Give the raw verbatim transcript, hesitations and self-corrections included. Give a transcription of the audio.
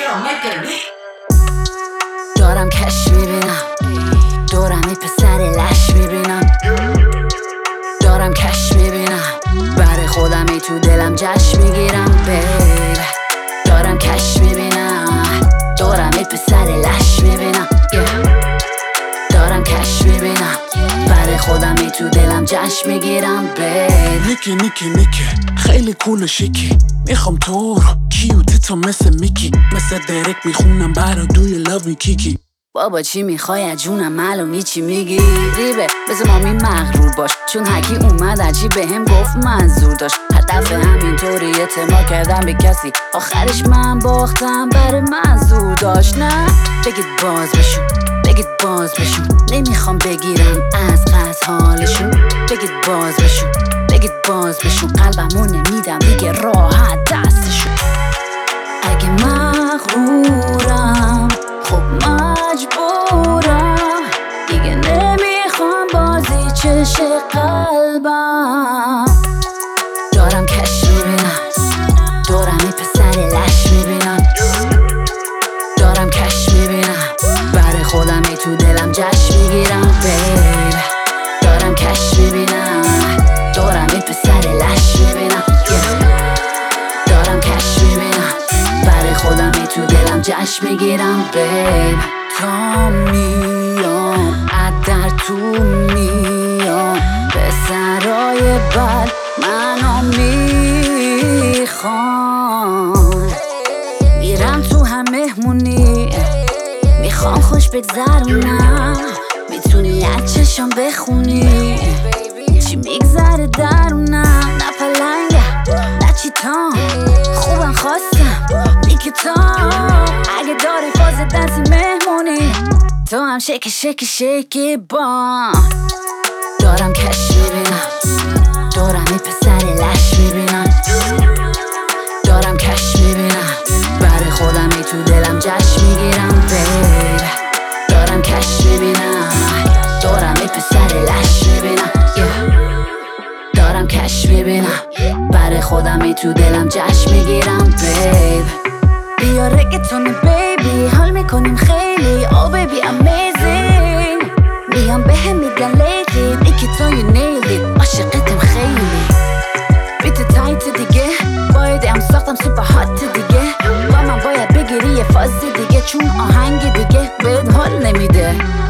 دارم کش میبینم دورم ای پسر لش میبینم دارم کش میبینم برای خودم ای تو دلم جشن میگیرم بیب دارم کش میبینم دورم ای پسر لش میبینم دارم کش میبینم برای خودم ای تو دلم جشن میگیرم بیب نیکی نیکی نیکی خیلی کول و شیکی میخوام تو رو کیوتی تا مثل میکی مثل درک میخونم برا دوی لابی کیکی بابا چی میخوای از جونم معلومی چی میگی ریبه بذار مامی مغرور باش چون حکی اومد عجی به هم گفت منظور داشت هدف همینطوری اعتماد کردم به کسی آخرش من باختم برای منظور داشت نه بگید باز بشون بگید باز بشون نمیخوام بگیرم از قصد حالشون بگید باز بشون بگید باز بشون قلبمو نمیدم دیگه راحت دستشون اگه مغرورم خب مجبورم دیگه نمیخوام بازی چش قلبم دارم کش میبینم دورم ای پسر لش میبینم دارم کش میبینم برای خودم ای تو دلم جشن میگیرم بیب دارم کش میبینم دورم ای پسر لش میبینم دارم کش میبینم برای خودم ای تو دلم جشن میگیرم بیب تا میام در تو میام به سرای بد منو میخوام میرم تو هم مهمونی میخوام خوش بگذرونم میتونی از چشم بخونی چی میگذره درونم نه پلنگم نه چیتام خوبم خواستم میکتام اگه داری فاز دنسی مهمونی تو هم شکی شکی شکی با دارم کش میبینم دورم ای پسر لش میبینم دارم کش میبینم برای خودم ای تو دلم جشن میگیرم بیب دارم کش میبینم دورم ای پسر لش میبینم دارم کش میبینم برای خودم ای تو دلم جشن میگیرم بیب بیا رگتون بیبی حال میکنیم خیلی oh baby amazing میام به هم میگن لیدی ایکی تو you nailed it عاشقتم خیلی بیت تایت دیگه باید ام ساختم سوپر هات دیگه با من باید بگیری یه فاز دیگه چون آهنگ دیگه بهت حال نمیده